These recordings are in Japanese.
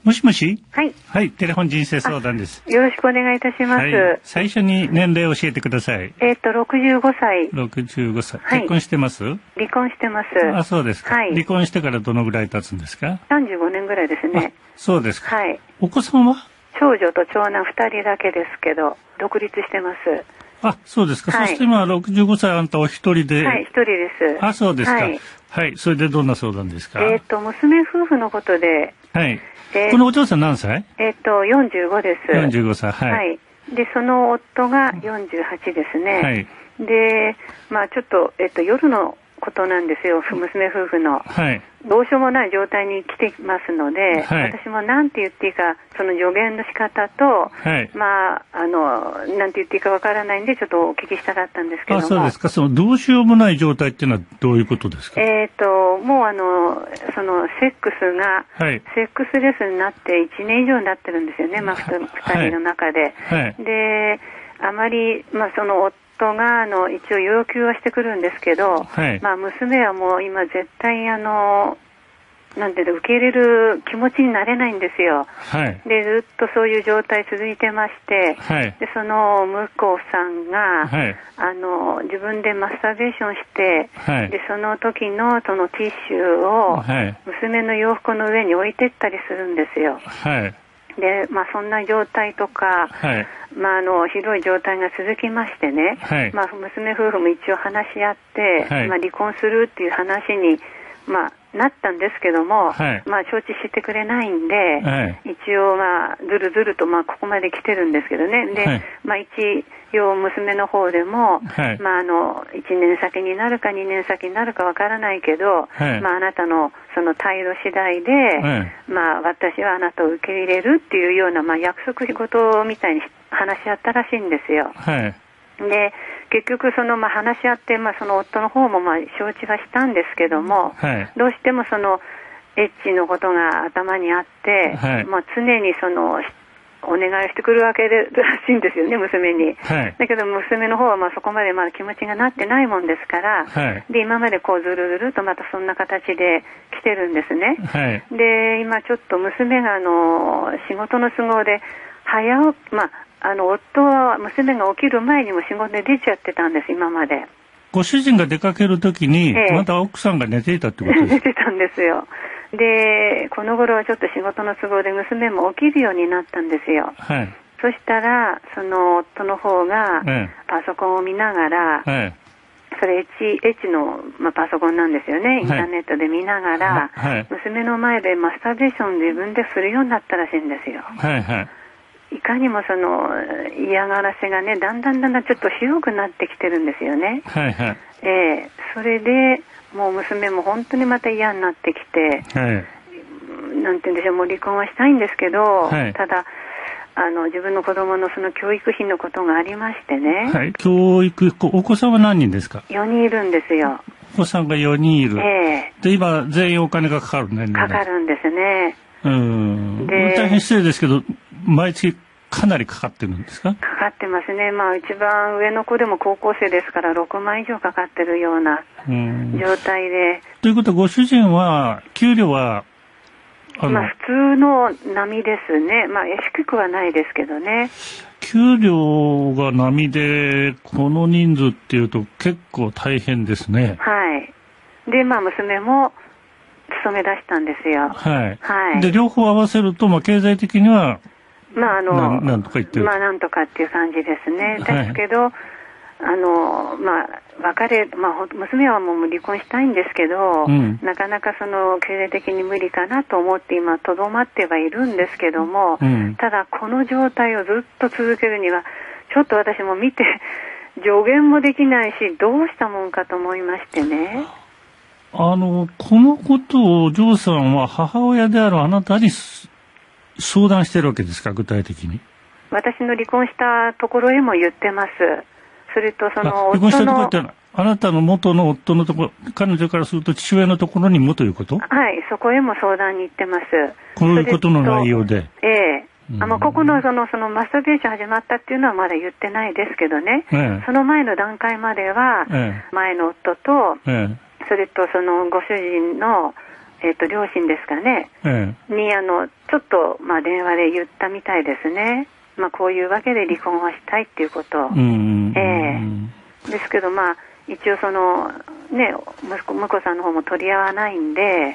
もしもし。 はい。 はい、テレフォン人生相談です。 よろしくお願いいたします。はい、 最初に年齢を教えてください。 65歳。 65歳。 はい、 結婚してます？ 離婚してます。 あ、そうですか。はい。離婚してからどのぐらい経つんですか ？35年ぐらいですね。 そうですか。 はい。 お子さんは？ 長女と長男2人だけですけど、独立してます。 あ、そうですか。はい、そして今65歳あんたお一人で。 はい、一人です。 あ、そうですか。はい。はい、それでどんな相談ですか？ 娘夫婦のことで。 はい。このお嬢さん何歳 ？45です。 45歳。はい。 はい。で、その夫が48ですね。 はい。 で、まあちょっと、夜のことなんですよ、娘夫婦の。 はい。 どうしようもない状態に来てますので、 はい、 私も何て言っていいか、その助言の仕方と、 はい、 まあ、何て言っていいかわからないんで、ちょっとお聞きしたかったんですけども。 あ、そうですか。そのどうしようもない状態っていうのはどういうことですか？ もうそのセックスが、 はい、 セックスレスになって1年以上になってるんですよね、まあ、2人の中で。 はい、 で、あまり、まあ、その夫が一応要求はしてくるんですけど、 はい、 まあ、娘はもう今絶対なんていうの、受け入れる気持ちになれないんですよ。 はい、 で、ずっとそういう状態続いてまして、 はい、 で、その向こうさんが、 はい、 自分でマスターベーションして、 はい、 で、その時のそのティッシュを、娘の洋服の上に置いてったりするんですよ。 はい。 で、まあ、そんな状態とか、 はい、 まあ、ひどい状態が続きましてね、 はい、 まあ、娘夫婦も一応話し合って、 はい、 まあ、離婚するっていう話に、まあ、なったんですけども、 はい、 まあ、承知してくれないんで、 はい、 一応、まあ、ずるずると、まあ、ここまで来てるんですけどね。で、はい、まあ、一応、娘の方でも、はい、まあ、1年先になるか2年先になるかわからないけど、はい、まあ、あなたのその態度次第で、はい、まあ、私はあなたを受け入れるっていうような、まあ、約束事みたいに話し合ったらしいんですよ。 はい。 で、結局まあ、話し合って、まあ、その夫の方もまあ承知はしたんですけども、はい、どうしてもエッチのことが頭にあって、はい、まあ、常にお願いしてくるわけらしいんですよね、娘に。はい、だけど娘の方はまあそこまでまだ気持ちがなってないもんですから、はい、で、今までこうずるずるとまたそんな形で来てるんですね。はい、で、今ちょっと娘が仕事の都合でまあ、夫は娘が起きる前にも仕事で出ちゃってたんです、今まで。 ご主人が出かけるときに、また奥さんが寝ていたってことですか？ 寝てたんですよ。で、この頃はちょっと仕事の都合で娘も起きるようになったんですよ。はい。そしたら、夫の方が、パソコンを見ながら、はい、それエッチの、まあ、パソコンなんですよね。インターネットで見ながら、はい、娘の前でマスターベーション自分でするようになったらしいんですよ。はいはい。いかにも嫌がらせがね、だんだんちょっとひどくなってきてるんですよね。はいはい。それで、もう娘も本当にまた嫌になってきて、はい、なんて言うんでしょう、もう離婚はしたいんですけど、はい、ただ、自分の子供の教育費のことがありましてね。はい、 教育、お子さんは何人ですか ？4人いるんですよ。 お子さんが4人いる。で、今、全員お金がかかるね。 かかるんですね。 で、大変失礼ですけど、毎月かなりかかってるんですか？ かかってますね。まあ一番上の子でも高校生ですから6万以上かかってるような状態で。 ということはご主人は給料はまあ普通の波ですね。まあ低くはないですけどね。 給料が波でこの人数っていうと結構大変ですね。 はい。で、まあ娘も勤め出したんですよ。 はい。はい。で、両方合わせると、まあ経済的にはまあなんとか言ってる。 まあなんとかっていう感じですね。ですけど、まあ娘はもう離婚したいんですけど、なかなか経済的に無理かなと思って今とどまってはいるんですけども、ただこの状態をずっと続けるには、ちょっと私も見て助言もできないし、どうしたもんかと思いましてね。 このことをジョーさんは母親であるあなたに相談してるわけですか、具体的に？ 私の離婚したところへも言ってます。それと離婚したところってあなたの元の夫のところ、彼女からすると父親のところにもということ？ はい、そこへも相談に行ってます。 こういうことの内容で。 ここのそのマスターベーション始まったっていうのはまだ言ってないですけどね。その前の段階までは、前の夫と、それとご主人の両親ですかね、にちょっと、電話で言ったみたいですね。こういうわけで離婚はしたいっていうことを。ですけど、一応婿さんの方も取り合わないんで、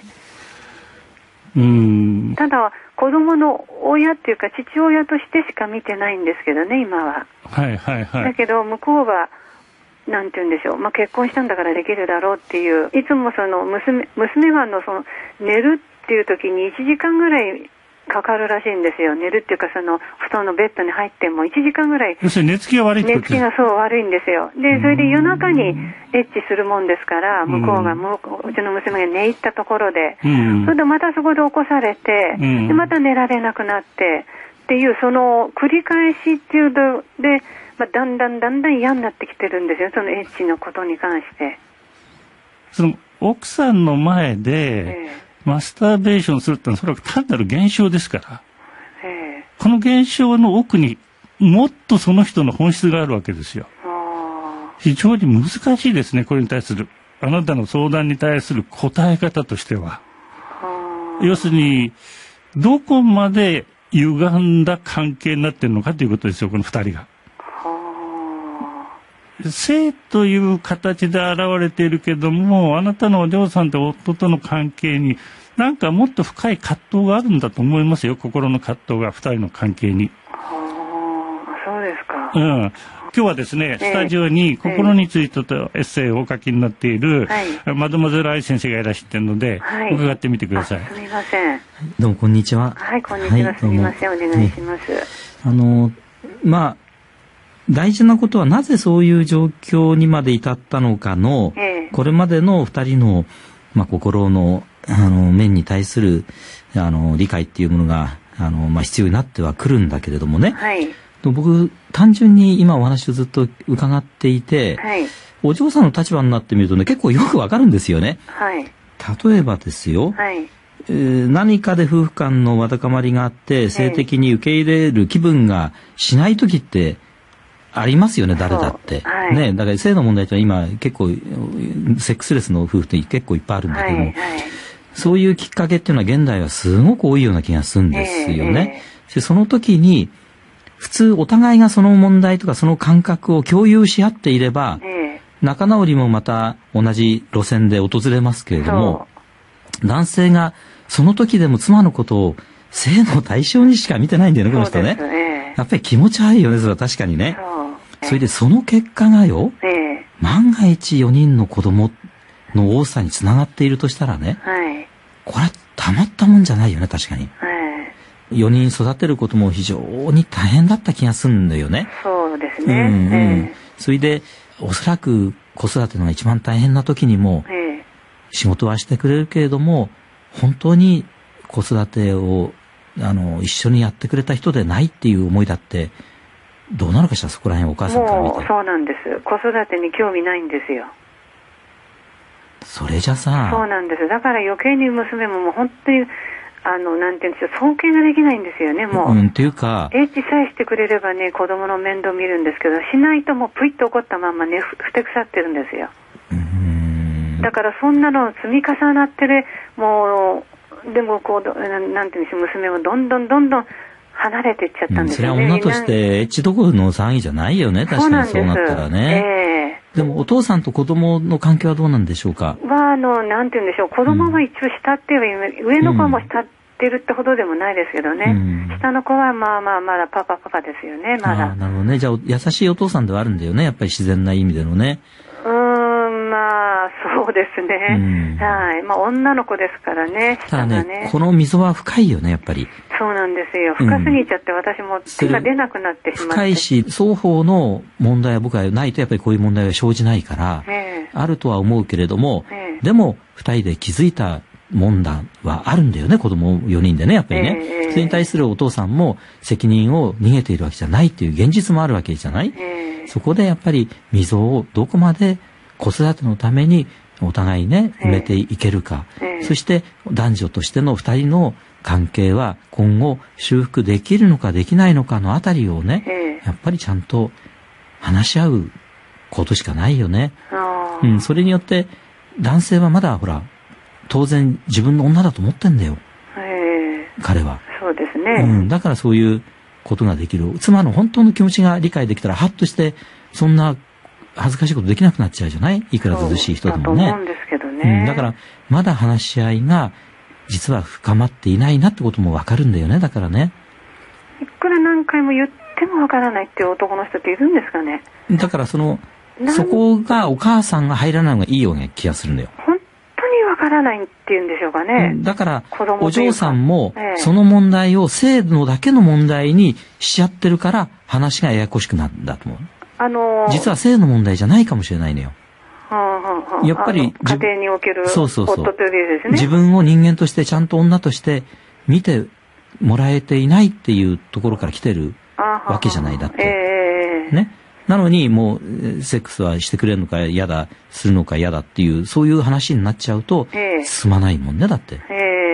ただ子供の親っていうか父親としてしか見てないんですけどね、今は。だけど向こうはなんて言うんでしょう、結婚したんだからできるだろうっていう、いつも娘は寝るっていう時に1時間ぐらいかかるらしいんですよ。寝るっていうか布団のベッドに入っても1時間ぐらい。 要するに寝つきが悪いってことです。 寝つきがそう悪いんですよ。で、それで夜中にエッチするもんですから、向こうがうちの娘が寝入ったところで、それでまたそこで起こされて、でまた寝られなくなってっていう繰り返しっていうので、だんだん嫌になってきてるんですよ、そのエッチのことに関して。 その奥さんの前で、マスターベーションするってのはそれは単なる現象ですから、この現象の奥にもっとその人の本質があるわけですよ。非常に難しいですね、これに対するあなたの相談に対する答え方としては。要するにどこまで歪んだ関係になっているのかということですよ、この二人が。性という形で現れているけども、あなたのお嬢さんと夫との関係になんかもっと深い葛藤があるんだと思いますよ、心の葛藤が二人の関係に。 そうですか。 今日はですね、スタジオに心についてとエッセイをお書きになっている、マドモゼル愛先生がいらっしゃっているので、伺ってみてください。 すみません。 どうもこんにちは。 はい、こんにちは。すみません、お願いします。 大事なことはなぜそういう状況にまで至ったのかの、これまでの二人の、心の、面に対する理解っていうものが必要になってはくるんだけれどもね、僕単純に今お話をずっと伺っていて、お嬢さんの立場になってみるとね、結構よくわかるんですよね。例えばですよ、何かで夫婦間のわだかまりがあって性的に受け入れる気分がしない時ってありますよね、誰だって。ね、だから性の問題って今結構セックスレスの夫婦って結構いっぱいあるんだけども、そういうきっかけっていうのは現代はすごく多いような気がするんですよね。でその時に普通お互いがその問題とかその感覚を共有し合っていれば、仲直りもまた同じ路線で訪れますけれども、男性がその時でも妻のことを性の対象にしか見てないんだよね、この人ね。やっぱり気持ち悪いよね、それは確かにね。それでその結果がよ、万が一4人の子供の多さにつながっているとしたらね、これはたまったもんじゃないよね、確かに。4人育てることも非常に大変だった気がするんだよね。 そうですね。 それでおそらく子育てのが一番大変な時にも、仕事はしてくれるけれども、本当に子育てを一緒にやってくれた人でないっていう思いだってどうなのかしら、そこら辺お母さんから見て。 もうそうなんです。子育てに興味ないんですよ。 それじゃさ。 そうなんです。だから余計に娘ももう本当になんていうんでしょう、尊敬ができないんですよね、もう。 っていうか、 エッチさえしてくれればね、子供の面倒見るんですけど、しないともうプイッと怒ったまんまね、ふてくさってるんですよ。だからそんなの積み重なってる、もう、でもなんていうんでしょう、娘もどんどん離れていっちゃったんですよね。 それは女としてエッチどころの騒ぎじゃないよね、確かにそうなったらね。でもお父さんと子供の関係はどうなんでしょうか。 なんていうんでしょう、子供は一応慕ってはいる、上の子も慕ってるってほどでもないですけどね、下の子はまだパパですよね、まだ。 なるほどね。じゃあ優しいお父さんではあるんだよね、やっぱり自然な意味でのね。 そうですね。女の子ですからね。 ただね、この溝は深いよね、やっぱり。 そうなんですよ。深すぎちゃって私も手が出なくなってしまって。 深いし、双方の問題は僕はないとやっぱりこういう問題は生じないから、あるとは思うけれども、でも二人で気づいた問題はあるんだよね、子供4人でね、やっぱりね。それに対するお父さんも責任を逃げているわけじゃないっていう現実もあるわけじゃない。そこでやっぱり溝をどこまで子育てのためにお互いね埋めていけるか、そして男女としての2人の関係は今後修復できるのかできないのかのあたりをね、やっぱりちゃんと話し合うことしかないよね。それによって男性はまだほら当然自分の女だと思ってんだよ。彼は。 そうですね。 だからそういうことができる。妻の本当の気持ちが理解できたら、ハッとして、そんな恥ずかしいことできなくなっちゃうじゃない？いくら涼しい人でもね。 だと思うんですけどね。 だから、まだ話し合いが、実は深まっていないなってこともわかるんだよね、だからね。 いくら何回も言ってもわからないっていう男の人っているんですかね。 だからそこがお母さんが入らないのがいいような気がするんだよ。 本当にわからないっていうんでしょうかね。 だから、お嬢さんも、その問題を制度だけの問題にしちゃってるから、話がややこしくなるんだと思う。実は性の問題じゃないかもしれないのよ。やっぱり家庭における夫というですね。 自分を人間としてちゃんと女として見てもらえていないっていうところから来てるわけじゃないだって。ね。なのにもうセックスはしてくれるのか嫌だ、するのか嫌だっていうそういう話になっちゃうと進まないもんねだって。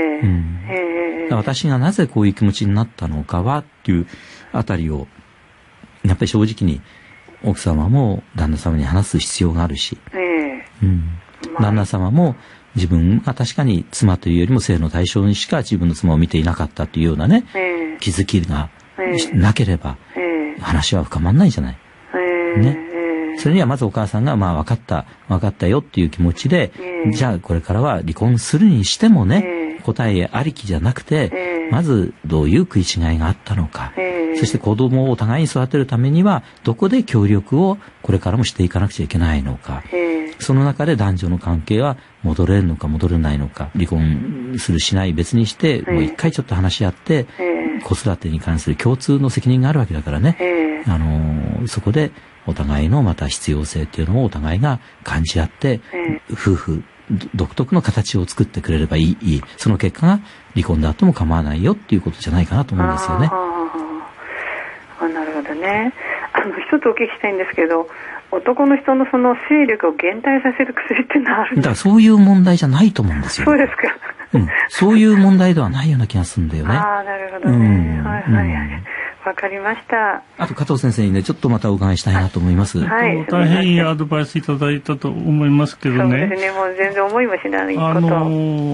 私がなぜこういう気持ちになったのかはっていうあたりをやっぱり正直に奥様も旦那様に話す必要があるし、旦那様も自分が確かに妻というよりも性の対象にしか自分の妻を見ていなかったというようなね、気づきがなければ話は深まらないじゃない。ね。それにはまずお母さんが分かったよっていう気持ちで、じゃあこれからは離婚するにしてもね、答えありきじゃなくて、まずどういう食い違いがあったのか、そして子供をお互いに育てるためにはどこで協力をこれからもしていかなくちゃいけないのか、その中で男女の関係は戻れるのか戻れないのか、離婚するしない別にして、もう一回ちょっと話し合って、子育てに関する共通の責任があるわけだからね、そこでお互いのまた必要性っていうのをお互いが感じ合って、夫婦独特の形を作ってくれればいい。その結果が離婚だとも構わないよっていうことじゃないかなと思うんですよね。 なるほどね。一つお聞きしたいんですけど、男の人のその勢力を減退させる薬ってのはあるんですか？だからそういう問題じゃないと思うんですよ。 そうですか。 そういう問題ではないような気がするんだよね。 なるほどね。わかりました。 あと加藤先生にね、ちょっとまたお伺いしたいなと思います。 大変いいアドバイスいただいたと思いますけどね。 そうですね。もう全然思いもしないこと。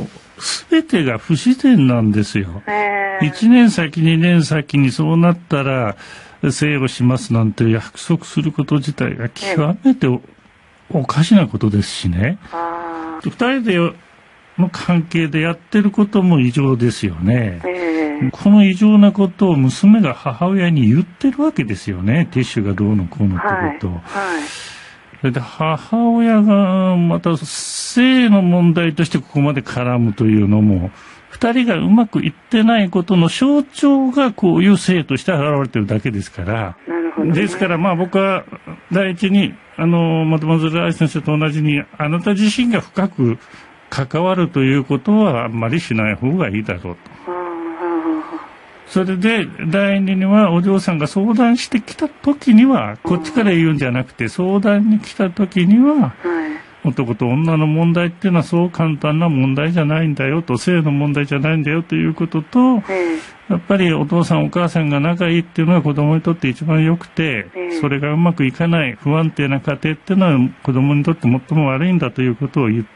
全てが不自然なんですよ。1年先2年先にそうなったら生をしますなんて約束すること自体が極めておかしなことですしね。2人での関係でやってることも異常ですよね。この異常なことを娘が母親に言ってるわけですよね。ティッシュがどうのこうのってことを。それで母親がまた性の問題としてここまで絡むというのも、二人がうまくいってないことの象徴がこういう性として現れてるだけですから。ですから僕は第一にマドモアゼル愛先生と同じにあなた自身が深く関わるということはあんまりしない方がいいだろうと。それで第二にはお嬢さんが相談してきた時にはこっちから言うんじゃなくて、相談に来た時には、男と女の問題っていうのはそう簡単な問題じゃないんだよと、性の問題じゃないんだよということと、やっぱりお父さんお母さんが仲いいっていうのは子供にとって一番良くて、それがうまくいかない不安定な家庭っていうのは子供にとって最も悪いんだということを言って、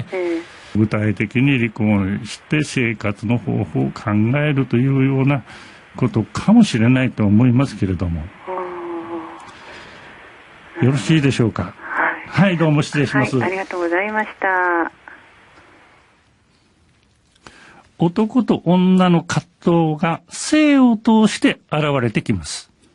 具体的に離婚して生活の方法を考えるというようなことかもしれないと思いますけれども、よろしいでしょうか。はい、どうも失礼します。 ありがとうございました。 男と女の葛藤が性を通して現れてきます。